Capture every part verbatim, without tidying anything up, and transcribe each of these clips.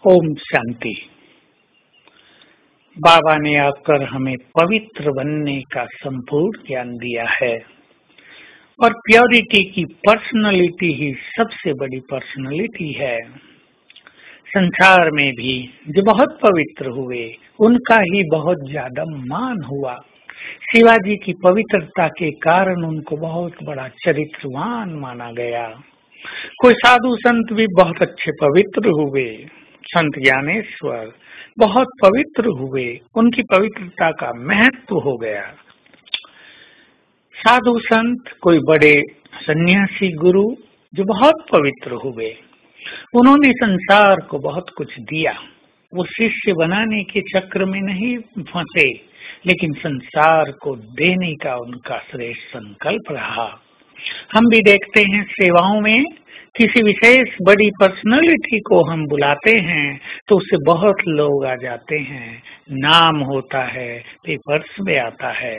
ओम शांति। बाबा ने आकर हमें पवित्र बनने का संपूर्ण ज्ञान दिया है और प्योरिटी की पर्सनालिटी ही सबसे बड़ी पर्सनालिटी है। संसार में भी जो बहुत पवित्र हुए उनका ही बहुत ज्यादा मान हुआ। शिवाजी की पवित्रता के कारण उनको बहुत बड़ा चरित्रवान माना गया। कोई साधु संत भी बहुत अच्छे पवित्र हुए। संत ज्ञानेश्वर बहुत पवित्र हुए, उनकी पवित्रता का महत्व हो गया। साधु संत कोई बड़े सन्यासी गुरु जो बहुत पवित्र हुए, उन्होंने संसार को बहुत कुछ दिया। वो शिष्य बनाने के चक्र में नहीं फंसे, लेकिन संसार को देने का उनका श्रेष्ठ संकल्प रहा। हम भी देखते हैं सेवाओं में किसी विशेष बड़ी पर्सनालिटी को हम बुलाते हैं तो उससे बहुत लोग आ जाते हैं, नाम होता है, पेपर्स में आता है,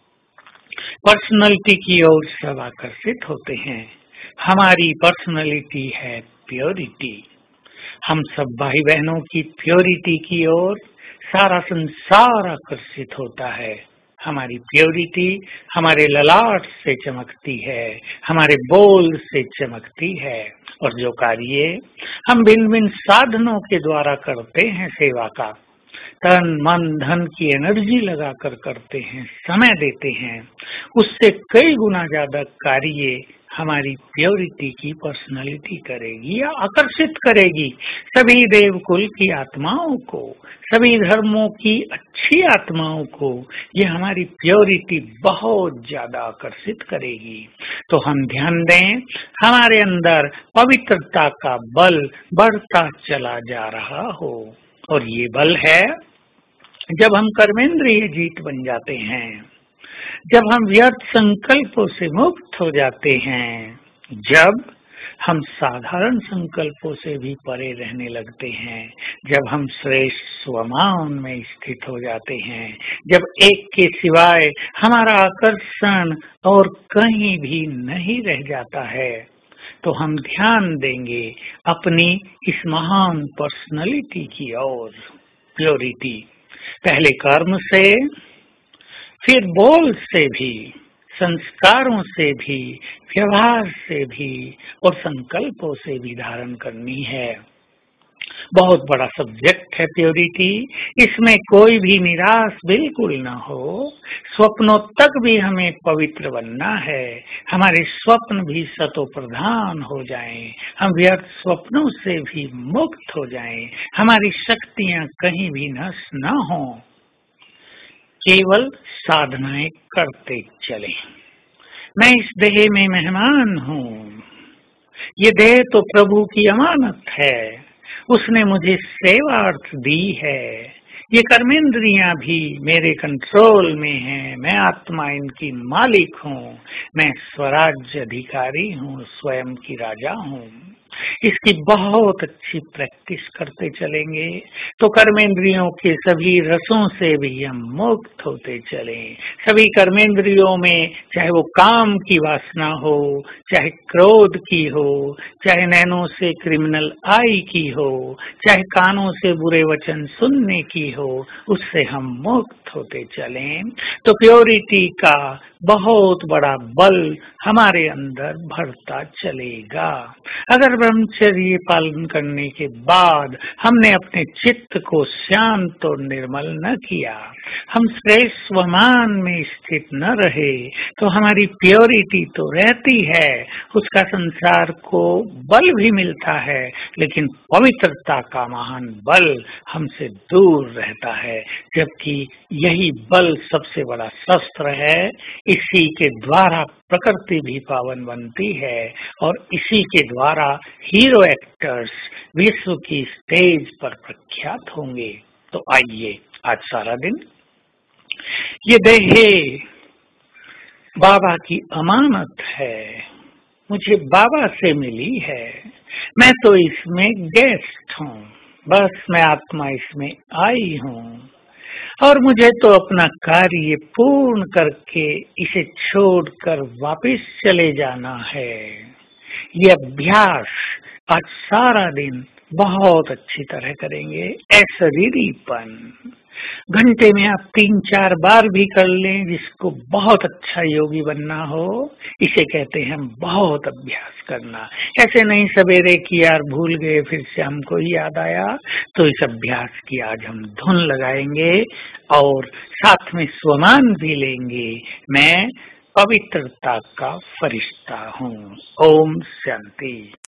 पर्सनालिटी की ओर सब आकर्षित होते हैं। हमारी पर्सनालिटी है प्योरिटी। हम सब भाई बहनों की प्योरिटी की ओर सारा संसार आकर्षित होता है। हमारी प्योरिटी हमारे ललाट से चमकती है, हमारे बोल से चमकती है, और जो कार्य हम भिन्न भिन्न साधनों के द्वारा करते हैं, सेवा का तन मन धन की एनर्जी लगाकर करते हैं, समय देते हैं, उससे कई गुना ज्यादा कार्य हमारी प्योरिटी की पर्सनालिटी करेगी या आकर्षित करेगी सभी देवकुल की आत्माओं को, सभी धर्मों की अच्छी आत्माओं को। ये हमारी प्योरिटी बहुत ज्यादा आकर्षित करेगी। तो हम ध्यान दें, हमारे अंदर पवित्रता का बल बढ़ता चला जा रहा हो, और ये बल है जब हम कर्मेंद्रिय जीत बन जाते हैं, जब हम व्यर्थ संकल्पों से मुक्त हो जाते हैं, जब हम साधारण संकल्पों से भी परे रहने लगते हैं, जब हम श्रेष्ठ स्वमान में स्थित हो जाते हैं, जब एक के सिवाय हमारा आकर्षण और कहीं भी नहीं रह जाता है, तो हम ध्यान देंगे अपनी इस महान पर्सनालिटी की ओर। प्योरिटी पहले कर्म से, फिर बोल से भी, संस्कारों से भी, व्यवहार से भी और संकल्पों से भी धारण करनी है। बहुत बड़ा सब्जेक्ट है प्योरिटी। इसमें कोई भी निराश बिल्कुल न हो। स्वप्नों तक भी हमें पवित्र बनना है। हमारे स्वप्न भी सतो प्रधान हो जाएं, हम व्यर्थ स्वप्नों से भी मुक्त हो जाएं, हमारी शक्तियां कहीं भी नष्ट न हो, केवल साधनाएं करते चलें। मैं इस देह में मेहमान हूँ। ये देह तो प्रभु की अमानत है, उसने मुझे सेवार्थ दी है। ये कर्मेंद्रियां भी मेरे कंट्रोल में हैं। मैं आत्मा इनकी मालिक हूँ। मैं स्वराज्य अधिकारी हूँ, स्वयं की राजा हूँ। इसकी बहुत अच्छी प्रैक्टिस करते चलेंगे तो कर्मेंद्रियों के सभी रसों से भी हम मुक्त होते चलें। सभी कर्मेंद्रियों में, चाहे वो काम की वासना हो, चाहे क्रोध की हो, चाहे नैनों से क्रिमिनल आई की हो, चाहे कानों से बुरे वचन सुनने की हो, उससे हम मुक्त होते चलें तो प्योरिटी का बहुत बड़ा बल हमारे अंदर बढ़ता चलेगा। अगर ब्रह्मचर्य पालन करने के बाद हमने अपने चित्त को शांत और निर्मल न किया, हम श्रेष्ठ स्वमान में स्थित न रहे, तो हमारी प्योरिटी तो रहती है, उसका संसार को बल भी मिलता है, लेकिन पवित्रता का महान बल हमसे दूर रहता है। जबकि यही बल सबसे बड़ा शस्त्र है। इसी के द्वारा प्रकृति भी पावन बनती है और इसी के द्वारा हीरो एक्टर्स विश्व की स्टेज पर प्रख्यात होंगे। तो आइए, आज सारा दिन ये देह बाबा की अमानत है, मुझे बाबा से मिली है। मैं तो इसमें गेस्ट हूँ, बस मैं आत्मा इसमें आई हूँ और मुझे तो अपना कार्य पूर्ण करके इसे छोड़कर वापस चले जाना है। ये अभ्यास आज सारा दिन बहुत अच्छी तरह करेंगे अशरीरीपन। घंटे में आप तीन चार बार भी कर लें, जिसको बहुत अच्छा योगी बनना हो, इसे कहते हैं बहुत अभ्यास करना। ऐसे नहीं सवेरे किया और भूल गए, फिर से हमको ही याद आया। तो इस अभ्यास की आज हम धुन लगाएंगे और साथ में स्वमान भी लेंगे। मैं पवित्रता का फरिश्ता हूँ। ओम शांति।